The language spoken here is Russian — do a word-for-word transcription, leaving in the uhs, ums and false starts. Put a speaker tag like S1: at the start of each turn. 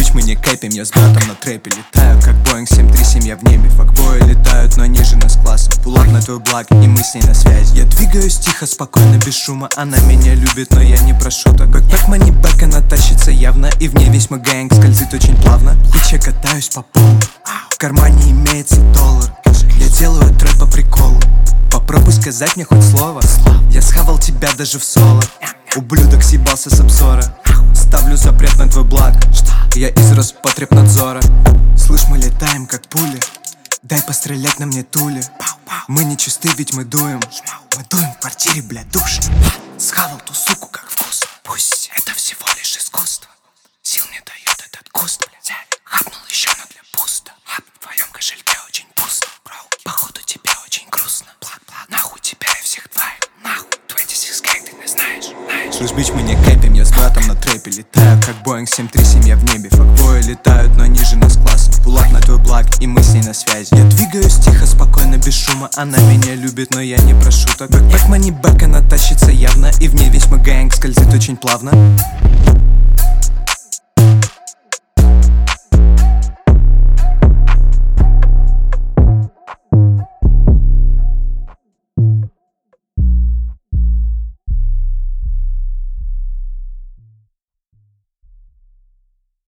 S1: бич, мы не кэпим, я с братом на трэпе летаю, как Боинг семь три семь, я в небе. Факбои летают, но ниже нас классом. Пулап на твой благ, и мы с ней на связи. Я двигаюсь тихо, спокойно, без шума. Она меня любит, но я не прошу так. Бэкпэк, манибэк, она тащится явно. И в ней весь мой гэнг скользит очень плавно. Бич, я катаюсь по полу, в кармане имеется доллар. Я делаю трэп по приколу. Попробуй сказать мне хоть слово. Я схавал тебя даже в соло. Ублюдок съебался с обзора. Ставлю запрет на твой благ. Я из Роспотребнадзора. Слышь, мы летаем как пули. Дай пострелять на мне тули. Мы не чисты, ведь мы дуем. Мы дуем в квартире, блядь, душ. Схавал ту суку как вкус. Пусть это всего лишь искусство. Сил не дает этот куст, блядь. Хапнул еще, но для пусто. В твоем кошельке очень пусто. Походу тебе очень грустно. Нахуй тебя и всех твоих. Нахуй, двадцать шесть гэнг, ты не знаешь. Слышь, бич, мы не кэпим, я с братом на трэпе летаю, как Боинг семь три семь, я в небе. Факбои летают, но ниже нас классом. Пулап на твой благ, и мы с ней на связи. Я двигаюсь тихо, спокойно, без шума. Она меня любит, но я не прошу так. Бэкпэк, манибэк, она тащится явно. И в ней весь мой гэнг скользит очень плавно.